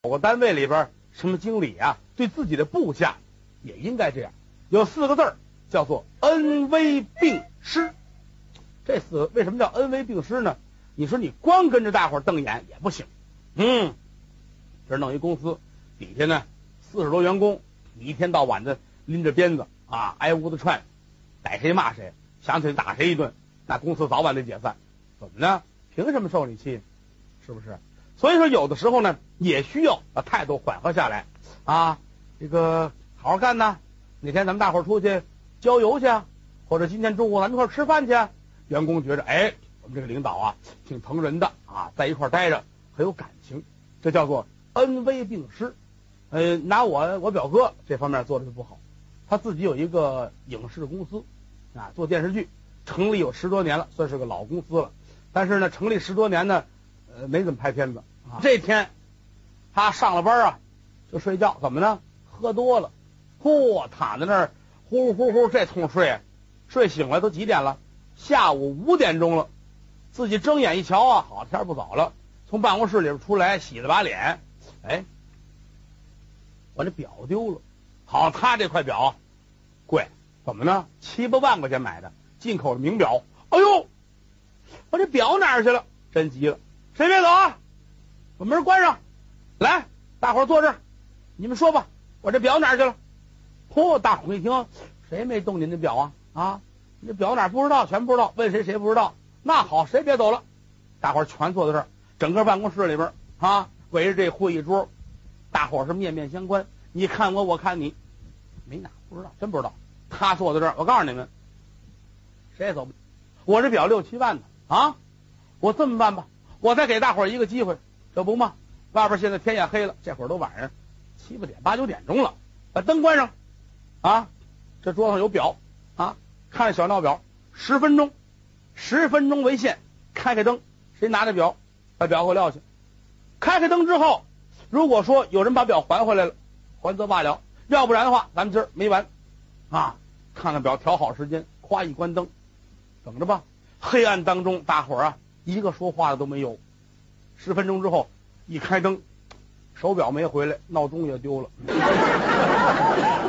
某个单位里边什么经理啊，对自己的部下也应该这样。有4个字儿叫做恩威并施。这4个为什么叫恩威并施呢？你说你光跟着大伙瞪眼也不行。这弄一公司，底下呢40多员工，你一天到晚的拎着鞭子啊，挨屋子串，逮谁骂谁，想起来打谁一顿，那公司早晚得解散。怎么呢？凭什么受你气？是不是？所以说有的时候呢，也需要把态度缓和下来啊。这个好好干呐，哪天咱们大伙儿出去郊游去啊，或者今天中午咱们一块儿吃饭去啊。员工觉着，哎，我们这个领导啊，挺疼人的啊，在一块儿待着很有感情，这叫做恩威并施。拿我表哥这方面做的就不好，他自己有一个影视公司啊，做电视剧，成立有10多年了，算是个老公司了。但是呢，成立10多年呢，没怎么拍片子啊。这天他上了班啊，就睡觉，怎么呢？喝多了，躺在那儿呼呼这通睡，睡醒了都几点了？下午5点钟了。自己睁眼一瞧啊，好，天不早了，从办公室里边出来，洗了把脸，哎，我这表丢了。好，他这块表贵，怎么呢？7、8万块钱买的，进口的名表。哎呦，我这表哪儿去了？真急了，谁别走啊，把门关上，来，大伙儿坐这儿，你们说吧，我这表哪儿去了？大伙儿一听，谁没动您的表啊？你这表哪儿不知道？全不知道，问谁谁不知道。那好，谁别走了，大伙儿全坐在这儿，整个办公室里边啊，围着这会议桌，大伙儿是面面相关，你看我，我看你，没拿，不知道，真不知道。他坐在这儿，我告诉你们，谁也走不了。我这表6、7万呢啊！我这么办吧，我再给大伙儿一个机会，这不吗？外边现在天也黑了，这会儿都晚上7、8点、8、9点钟了，把灯关上啊！这桌上有表啊，看小闹表，10分钟，10分钟为限，开灯，谁拿着表，把表给我撂下。开灯之后，如果说有人把表还回来了，还则罢了，要不然的话，咱们今儿没完啊！看看表，调好时间，夸一关灯，等着吧。黑暗当中，大伙儿啊，一个说话的都没有。10分钟之后，一开灯，手表没回来，闹钟也丢了。